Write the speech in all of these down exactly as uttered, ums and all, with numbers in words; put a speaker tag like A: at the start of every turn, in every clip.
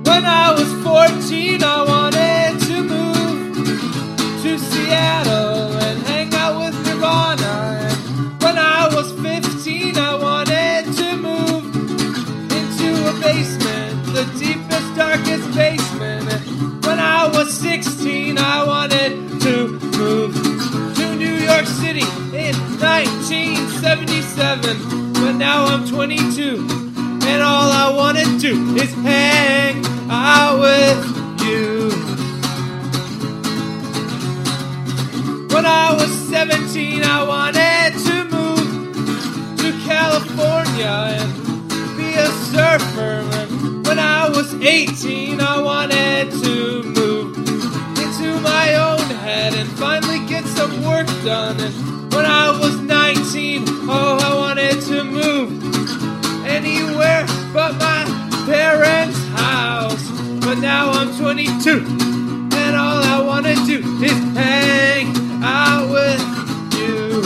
A: When I was fourteen, I wanted to move to Seattle and hang out with Nirvana. And when I was fifteen, I wanted to move into a basement, the deepest, darkest basement. And when I was sixteen, I wanted to move to New York City in nineteen seventy-seven. But now I'm twenty-two, and all I want to do is hang out with you. When I was seventeen, I wanted to move to California and be a surfer. And when I was eighteen, I wanted to move into my own head and finally get some work done. And when I was nineteen, oh, I wanted to move anywhere but my parents' house. But now I'm twenty-two, and all I want to do is hang out with you.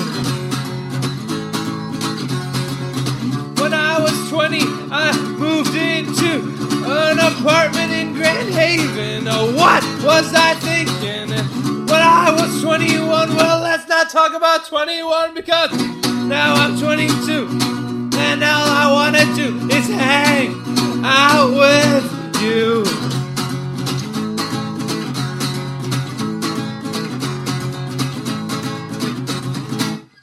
A: When I was twenty, I moved into an apartment in Grand Haven. Oh, what was I thinking? When I was twenty-one, well, let's not talk about twenty-one because now I'm twenty-two, and all I want to do